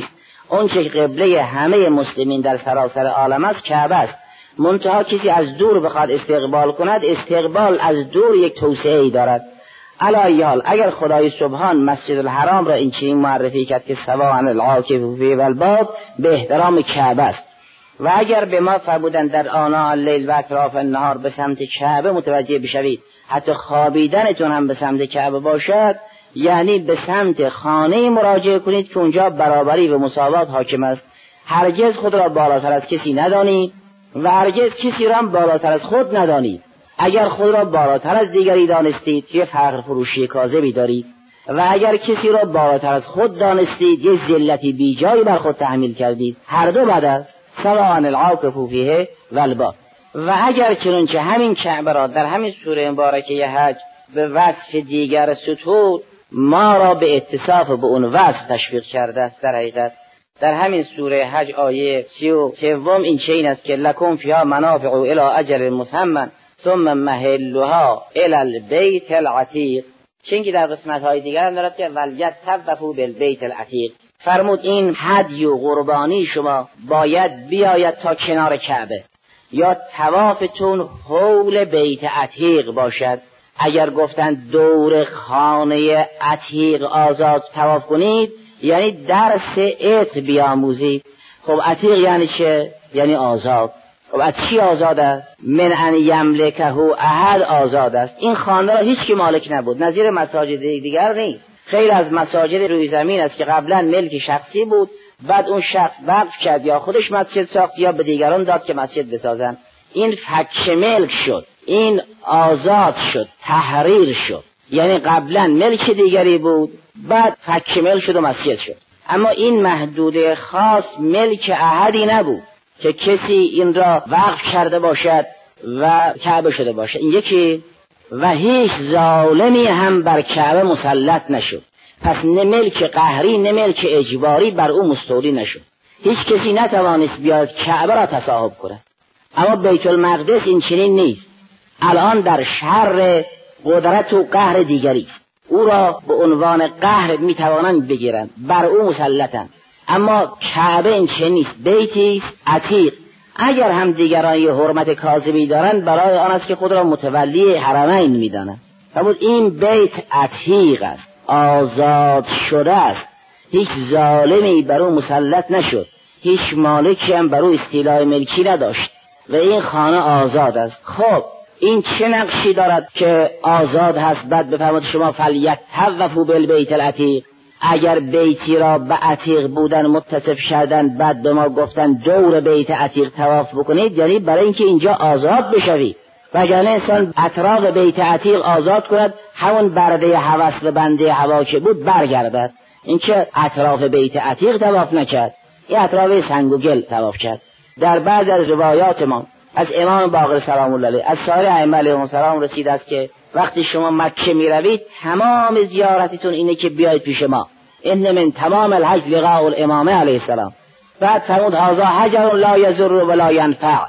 اون چه قبله همه مسلمین در سراسر عالم است کعبه است. منتها کسی از دور بخواد استقبال کند، استقبال از دور یک توسعه ای دارد. علی حال اگر خدای سبحان مسجد الحرام را این چنین معرفی کرد که سواء العاکف فیه و الباد، به احترام کعبه است. و اگر به ما فرمودن در آناء اللیل و اطراف النهار به سمت کعبه متوجه بشوید، حتی خوابیدنتون هم به سمت کعبه باشد، یعنی به سمت خانه مراجعه کنید که اونجا برابری و مساوات حاکم است. هرگز خود را بالاتر از کسی ندانید و هرگز کسی را هم بالاتر از خود ندانید. اگر خود را بالاتر از دیگری دانستید یه فقر فروشی کاذبی دارید و اگر کسی را بالاتر از خود دانستید یه ذلتی بیجایی بر خود تحمیل کردید. هر دو بد است، سواء العاکف فیه و الباد. و اگر چنانچه همین کعبه را در همین سوره مبارکه حج به وصف دیگر ستود، ما را به اتصاف به اون وصف تشویق کرده است. در حقیقت در همین سوره حج آیه سی و سوم این چنین است که لکم فیها منافع الی اجل مسمى ثم محلها الی البیت العتیق. چون که در قسمت های دیگر هم دارد که ولیطوفوا بالبیت العتیق. فرمود این هدی و قربانی شما باید بیاید تا کنار کعبه، یا طوافتون حول بیت عتیق باشد. اگر گفتند دور خانه عتیق آزاد طواف کنید، یعنی درس عتق بیاموزید. خب عتیق یعنی چه؟ یعنی آزاد. خب از چی آزاد است؟ من ان یملکه احد آزاد است. این خانه را هیچ کی مالک نبود، نظیر مساجد دیگر نیست. خیلی از مساجد روی زمین است که قبلا ملک شخصی بود، بعد اون شخص وقف کرد یا خودش مسجد ساخت یا به دیگران داد که مسجد بسازن. این فک ملک شد، این آزاد شد، تحریر شد. یعنی قبلا ملک دیگری بود، بعد فک ملک شد و مسجد شد. اما این محدوده خاص ملک احدی نبود که کسی این را وقف کرده باشد و کعبه شده باشد. این یکی. و هیچ ظالمی هم بر کعبه مسلط نشد. پس نه ملک قهری نه ملک اجباری بر او مستولی نشد. هیچ کسی نتوانست بیاد کعبه را تصاحب کند. اما بیت المقدس این چنین نیست. الان در شر قدرت و قهر دیگری است. او را به عنوان قهر میتوانند بگیرند، بر او مسلطند. اما کعبه این چنین نیست، بیتی است عتیق. اگر هم دیگران یه حرمت کاذبی دارند، برای آن است که خود را متولی حرمین میدانند. فرمود این بیت عتیق است، آزاد شده است. هیچ ظالمی بر او مسلط نشد، هیچ مالکی هم بر او استیلای ملکی نداشت و این خانه آزاد است. خب این چه نقشی دارد که آزاد هست؟ بعد بفرمود شما فلیطوفوا بالبیت العتیق. اگر بیتی را به عتیق بودن متصف کردن، بعد به ما گفتن دور بیت عتیق طواف بکنید، یعنی برای اینکه اینجا آزاد بشوید. وگرنه انسان اطراف بیت عتیق آزاد کند، همون برده هوس و بنده هوا که بود برگردد. اینکه اطراف بیت عتیق طواف نکرد، این اطراف سنگ و گل طواف کرد. در بعض از روایات ما از امام باقر سلام الله علیه، از سایر ائمه علیهم السلام رسیده است که وقتی شما مکه می روید، تمام زیارتتون اینه که بیاید پیش ما. ان من تمام الحج لقاء الامام علیه السلام. بعد فرمود هذا حجر لا یضر ولا ینفع.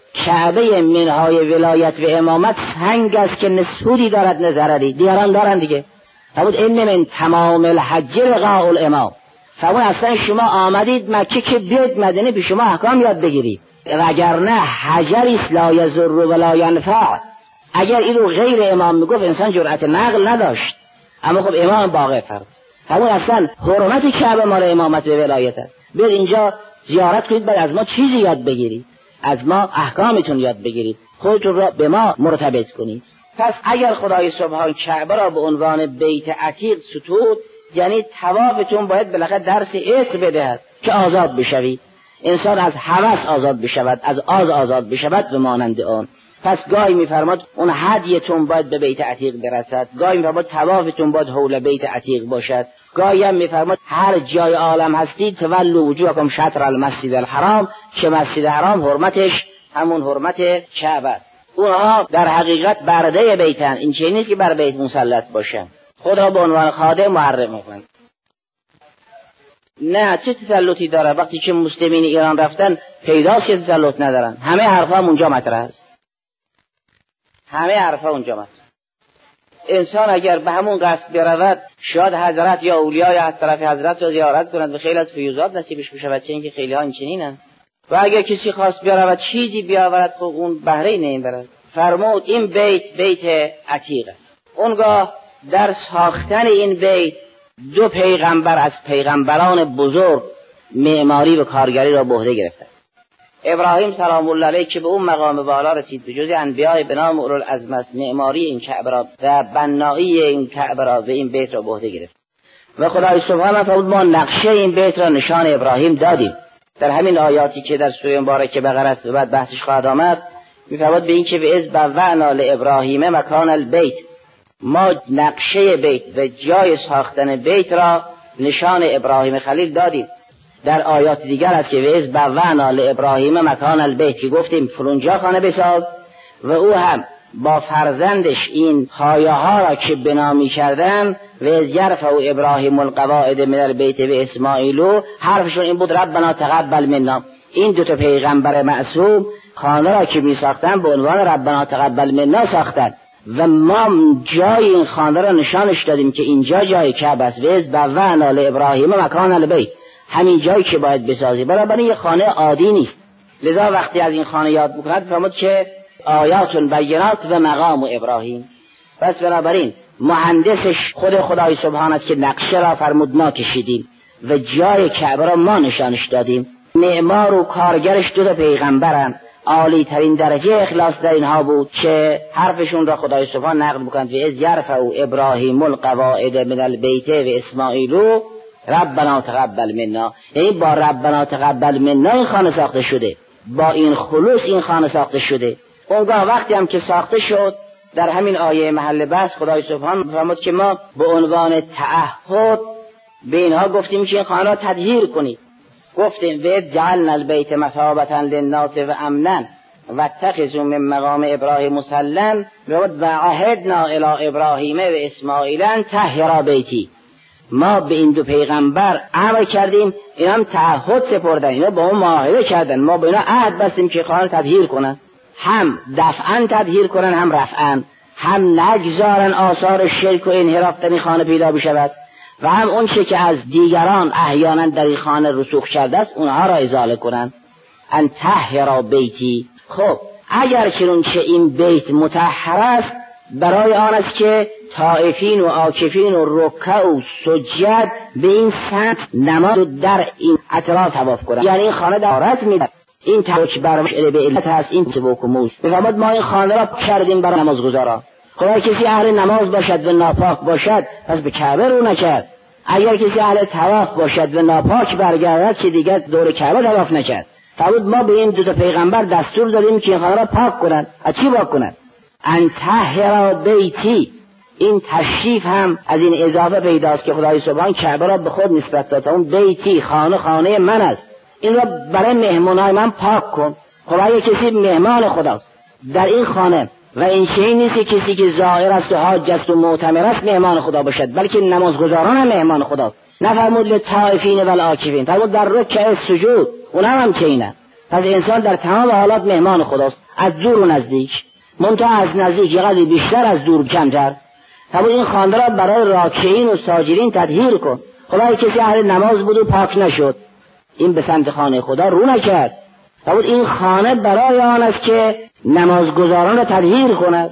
کعبه منهای ولایت و امامت سنگ است که نه سودی دارد نه ضرری. دیگران دارن دیگه. فرمود ان من تمام الحج لقاء الامام. فرمود اصلا شما آمدید مکه که بیاید مدینه به شما احکام یاد بگیرید، وگرنه حجر است لا یضر ولا ینفع. اگر این رو غیر امام میگفت انسان جرأت نقل نداشت. اما خب امام باقر فرمود همون اصلا حرمت کعبه مال امامت و ولایت است. بیاید اینجا زیارت کنید، بعد از ما چیزی یاد بگیرید، از ما احکامتون یاد بگیرید، خودتون را به ما مرتبط کنید. پس اگر خدای سبحان کعبه را به عنوان بیت عتیق ستود، یعنی طوافتون باید بالاخره درس عتق بدهد که آزاد بشوید. انسان از هوس آزاد بشود، از آز آزاد بشود و مانند آن. پس گاهی میفرماد اون هدیتون باید به بیت عتیق برسد، گاهی میفرماد طوافتون باید حول بیت عتیق باشد، گاهی هم میفرماد هر جای عالم هستید تولوا وجوهکم شطر المسجد الحرام، که مسجد حرام حرمتش همون حرمت کعبه است. اونها در حقیقت برده بیتن، این چیزی نیست که بر بیت مسلط باشن. خود را به عنوان خادم محرم میکنند. نه، چه تسلطی داره؟ وقتی که مسلمین ایران رفتن پیداست که تسلط ندارن. همه حرفا اونجا مطرح است، همه حرفا اونجا مطرح. انسان اگر به همون قصد برود شاید حضرت یا اولیای از طرف حضرت را زیارت کند و خیلی از فیوزات نصیبش بشود، چه اینکه خیلی ها این چنینند. و اگر کسی خواست برود چیزی بیاورد خب اون بهره نمیبرد. فرمود این بیت بیت عتیق است. اونگاه در ساختن این بیت دو پیغمبر از پیغمبران بزرگ معماری و کارگری را به عهده گرفتند. ابراهیم سلام الله علیه که به اون مقام بالا رسید، به جز انبیاء به نام اولوالعزم است، معماری این کعبه را و بنایی این کعبه را و این بیت را به عهده گرفت. و خدای سبحانه فرمود ما نقشه این بیت را نشان ابراهیم دادیم. در همین آیاتی که در سوره مبارکه بقره است و بعد بحثش خواهد آمد می‌فرماد به این که به از بوأنا لابراهیم مکان البیت، ما نقشه بیت و جای ساختن بیت را نشان ابراهیم خلیل دادیم. در آیات دیگر است که به از بوأنا لابراهیم مکان البیت که گفتیم فلانجا خانه بساز و او هم با فرزندش این پایه ها را که بنا می‌کردن و از یرفع ابراهیم القواعد من البیت و اسماعیل، حرفشون این بود ربنا تقبل منا. این دو تا پیغمبر معصوم خانه را که می‌ساختن به عنوان ربنا تقبل منا ساختن و ما جای این خانه را نشانش دادیم که اینجا جای کعبه است. و از بوأنا لابراهیم مکان البیت، همین جایی که باید بسازی. بنابراین یه خانه عادی نیست. لذا وقتی از این خانه یاد می‌کند فرمود که آیات بینات و مقام ابراهیم. پس بنابراین مهندسش خود خدای سبحانه است که نقشه را فرمود ما کشیدیم و جای کعبه را ما نشانش دادیم. معمار و کارگرش دو تا پیغمبرن. عالی ترین درجه اخلاص در اینها بود که حرفشون را خدای سبحانه نقل می‌کند و از یرفع ابراهیم القواعد من البیت و اسماعیل ربنا تقبل منا. یعنی با ربنا تقبل منا این خانه ساخته شده، با این خلوص این خانه ساخته شده. اونگاه وقتی هم که ساخته شد در همین آیه محل بحث خدای سبحان فرمود که ما به عنوان تعهد به اینها گفتیم که این خانه را تطهیر کنید. گفتیم و جعلنا البیت مثابة للناس و امنا و اتخذوا من مقام ابراهیم مصلا و عهدنا الی ابراهیم و اسماعیل ان طهرا بیتی. ما به این دو پیغمبر امر کردیم، اینا هم تعهد سپردن، اینا با ما معاهده کردن، ما به اینا عهد بستیم که خانه تطهیر کنن، هم دفعاً تطهیر کنن هم رفعاً، هم نگذارن آثار شرک و انحراف در این خانه پیدا بشود و هم اون چه که از دیگران احیانا در این خانه رسوخ کرده است اونها را ازاله کنن. ان طهرا بیتی. خب اگر که اون چه این بیت مطهر است برای آن است که طائفین و عاکفین و رکع و سجد به این سمت نماز در این اطراف طواف کنند. یعنی این خانه دارت میده، این توک برمش به علت هست، این سبوک و موز. بفرماد ما این خانه را کردیم برای نمازگزارا. خدا کسی اهل نماز باشد و ناپاک باشد پس به کعبه رو نکرد. اگر کسی اهل طواف باشد و ناپاک برگردد که دیگر دور کعبه طواف نکرد. فرمود ما به این دو تا پیغمبر دستور دادیم که این خانه را پاک کنند. از چی پاک کنند؟ ان طهرا بیتی. این تشریف هم از این اضافه پیداست که خدای سبحان کعبه را به خود نسبت داد. اون بیتی خانه خانه من است، این را برای مهمانای من پاک کن. خب اگه کسی مهمان خداست در این خانه و این چنین نیست کسی که زائر است و حاج است و معتمر است مهمان خدا باشد، بلکه نمازگزاران هم مهمان خداست. نفرمود للطائفین و العاکفین، فرمود در رکع سجود اونها هم که اینه. پس انسان در تمام حالات مهمان خداست، از دور و نزدیک، منتها از نزدیک یه قدری بیشتر از دور کمتر. فرمود این خانه را برای راکعین و ساجدین تطهیر کن. خدای کسی اهل نماز بود و پاک نشد، این به سمت خانه خدا رو نکرد. فرمود این خانه برای آن است که نمازگزاران را تطهیر کند.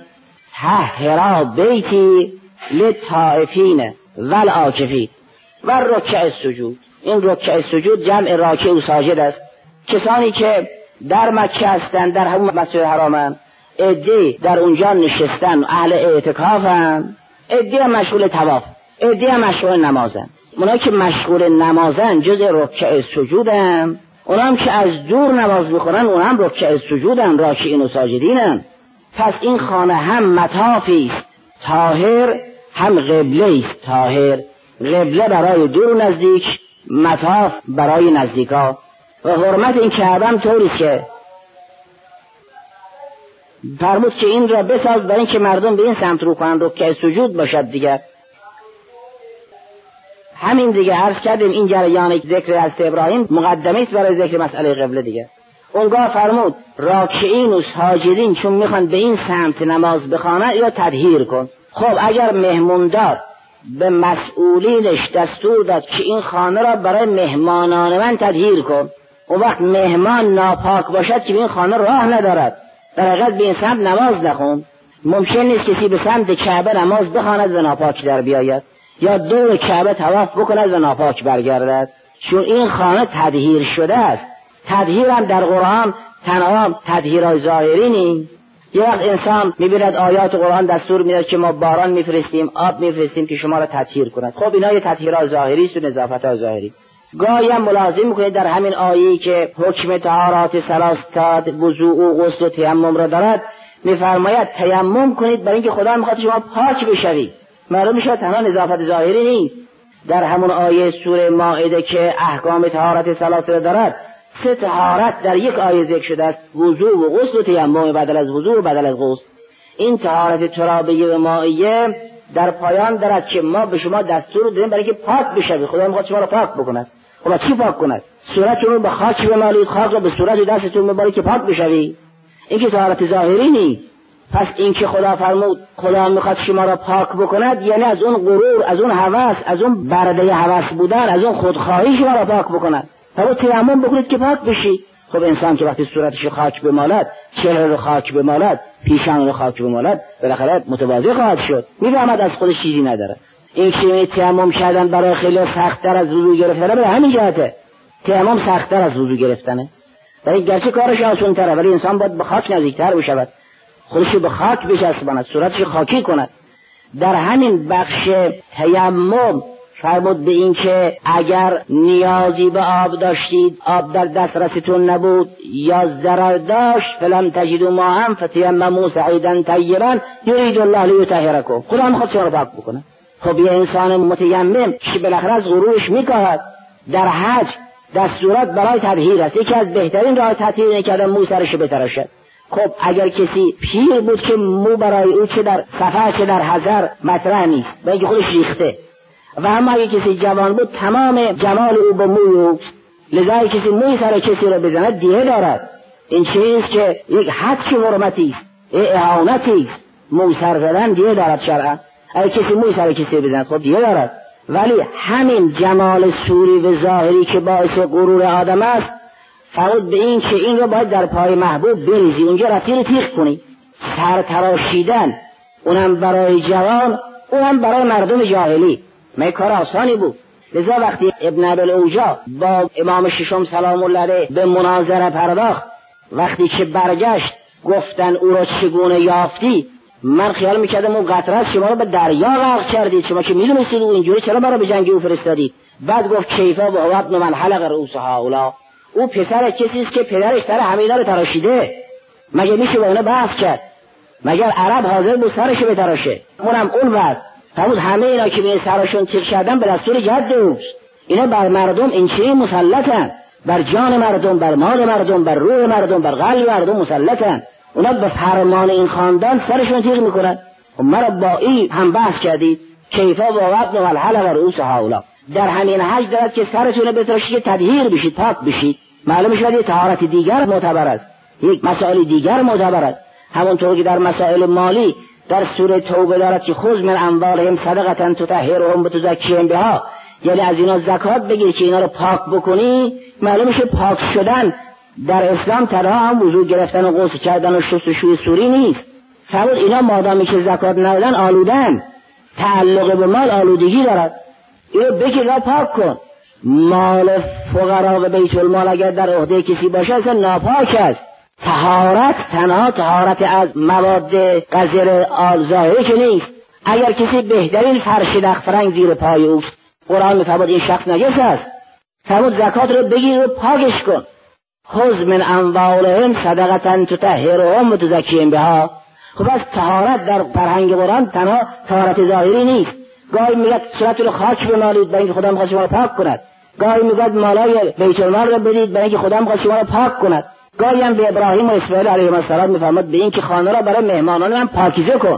طهرا بیتی للطائفین والعاکفین و رکع سجود. این رکع سجود جمع راکع و ساجد است. کسانی که در مکه هستند در همون مسجد حرامند، عده‌ای در اونجا نشستن اهل اعتکافند، عده‌ای مشغول طواف، عده‌ای مشغول نمازند. اونایی که مشغول نمازن جزء رکع سجودن، اونا هم که از دور نماز میخونن اونا هم رکع سجودن، راکعین و ساجدینن. پس این خانه هم مطافی است طاهر، هم قبله است طاهر. قبله برای دور و نزدیک، مطاف برای نزدیکا. و حرمت این کعبه هم طوری است که فرمود که این را بساز برای اینکه مردم به این سمت رو کنند، رکع سجود باشد دیگر. همین دیگه عرض کردیم این جریان ذکر از ابراهیم مقدمه است برای ذکر مسئله قبله دیگه. اونگاه فرمود راکعین و ساجدین چون میخوان به این سمت نماز بخوانند یا تطهیر کن. خب اگر مهموندار به مسئولینش دستور داد که این خانه را برای مهمانان من تطهیر کن، اون وقت مهمان ناپاک باشد که به این خانه راه ندارد، در حقیقت به این سمت نماز نخون، ممکن نیست کسی به سمت کعبه نماز بخواند و ناپاک در بیاید، یا دور کعبه طواف بکند و ناپاک برگردد، چون این خانه تطهیر شده است. تطهیر هم در قرآن تنها تطهیر ظاهری نیست. یه وقت انسان میبیند آیات قرآن دستور میدهد که ما باران میفرستیم، آب میفرستیم که شما را تطهیر کند. خب اینا یه تطهیرات ظاهری است و نظافتات ظاهری. گاهی هم ملاحظه میکنید در همین آیه‌ای که حکم طهارات ثلاث تا وضوء و غسل و تیمم را دارد، میفرماید تیمم کنید برای اینکه خدا میخواد شما پاک بشوید. معلوم میشه تنها نظافت ظاهری نیست. در همون آیه سوره مائده که احکام طهارت ثلاث را دارد، سه طهارت در یک آیه ذکر شده است، وضوء و غسل و تیمم بدل از وضوء و بدل از غسل. این طهارت ترابیه و مائیه در پایان دارد که ما به شما دستور دادیم برای که پاک بشوید. خدا میخواد شما را پاک بکند. خب چی پاک کند؟ صورتتون رو به خاک بمالید، خاک رو به صورت دستتون ببرید که پاک بشوید. این که طهارت ظاهری نیست. پس این که خدا فرمود خدا میخواد شما را پاک بکند، یعنی از اون غرور، از اون هوس، از اون برده هوس بودن، از اون خودخواهی شما را پاک بکند. تا تیمم بکنید که پاک بشید. خب انسان که وقتی صورتش خاک بمالد، چهره رو خاک بمالد، پیشان رو خاک بمالد، بالاخره متواضع خواهد شد. میفهمد از خودش چیزی نداره. این که تیمم کردن برای خیلی سخت‌تر از وضو گرفتن، به همین جهته. تیمم سخت‌تر از وضو گرفتنه. ولی گرچه کارش آسان‌تره، ولی انسان باید به خاک نزدیک‌تر بشود. خودش به خاک بچسباند، صورتش خاکی کند. در همین بخش تیمم فرمود به این که اگر نیازی به آب داشتید، آب در دسترستون نبود یا ضرر داشت، فلم تجدوا ماء فتیمموا صعیدا طیبا یرید الله لیطهرکم. خدا میخواد شما رو پاک بکنه. خب یه انسان متیمم که بالاخره از غرورش میکاهد، در حج دستورات برای تطهیر است. یکی از بهترین راه تطهیر اینه که آدم مو سرش بتراشد. خب اگر کسی پیر بود که مو برای او چه در سفر چه در حضر مطرح نیست، بلکه خودش ریخته، و اما اگر کسی جوان بود تمام جمال او به موی اوست، لذا کسی موی سر کسی را بزند دیه دارد. این چیز که یک حد حرمتی است، اهانتی است. موی سر زدن دیه دارد شرعا. اگر کسی موی سر کسی بزند خب دیه دارد. ولی همین جمال سوری و ظاهری که باعث غرور آدم است، فرود به این که این رو باید در پای محبوب بریزی، اونجا رفتی رو تیخ کنی. سر تراشیدن اونم برای جوان، اونم برای مردم جاهلی، می کار آسانی بود. لذا وقتی ابن ابوالعوجا با امام ششم سلام الله علیه به مناظره پرداخت، وقتی که برگشت گفتن او را چگونه یافتی، من خیال میکردم اون قطره شما رو به دریا غرق کردید، شما که میدونستید او اینجوری، چرا مرا به جنگ او فرستادید؟ بعد گفت کیفا و ابن من حلق رؤوس هؤلاء، او پسر کسی است که پدرش سر همه اینا رو تراشیده. مگه میشه با اونا بحث کرد؟ مگر عرب حاضر بود سرشو بتراشه؟ اونم اون وقت فرمود همه اینا که به سرشون تیغ کردن به دستور جد اوست. اینا بر مردم این چیزی مسلطن، بر جان مردم، بر مال مردم، بر روح مردم، بر قلب مردم مسلطن. اونا به فرمان این خاندان سرشون تیغ میکنن. و مرا با این هم بحث کردید کیفا و ابن و الحلق رؤوس هؤلاء. در همین حج دارد که سرتون بتراشید، تطهیر بشید، پاک بشید. معلوم شد یه طهارت دیگر معتبر است، یک مسائل دیگر معتبر است. همونطور که در مسائل مالی در سوره توبه دارد که خذ من اموالهم صدقه تطهرهم و تزکیهم بها، یعنی از اینا زکات بگیر که اینا رو پاک بکنی. معلوم میشه پاک شدن در اسلام تنها هم وضو گرفتن و غسل کردن و شستشوی سوری نیست. فرمود اینا مادامی که زکات ندادن آلودن، تعلق به مال آلودگی دارد، اینو بگیر و پاک کن. مال فقرا و بیت المال اگر در عهده کسی باشه اصلا ناپاک است. طهارت تنها طهارت از مواد قذر آل ظاهری که نیست. اگر کسی بهترین فرش دخفرنگ زیر پای اوست، قرآن میفرماد این شخص نجس است. فرمود زکات رو بگیر و پاکش کن. خذ من اموالهم صدقه تطهرهم و تزکیهم بها. خب از طهارت در فرهنگ قرآن تنها طهارت ظاهری نیست. گاهی میگه صورت رو خاک بمالید برای اینکه خدا میخواد شما رو پاک کند. گاهی میگه مالای بیت المال رو بدید برای اینکه خدا میخواد شما رو پاک کند. گاهی هم به ابراهیم و اسماعیل علیهم السلام میفرماد به این که خانه را برای مهمانان من پاکیزه کن.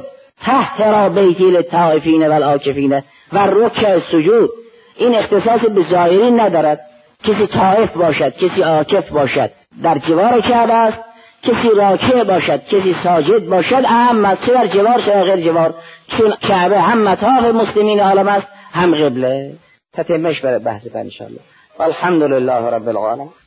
طهر بیتی للطائفین والعاکفین و رکع السجود. این اختصاص به ظاهری ندارد. کسی طائف باشد، کسی عاکف باشد در جوار کعبه است، کسی راکع باشد، کسی ساجد باشد، اما چه در جوار چه غیر جوار، چون کعبه هم مطاف مسلمین عالم است هم قبله. تتمش بر بحث ان شاء الله. والحمد لله رب العالمین.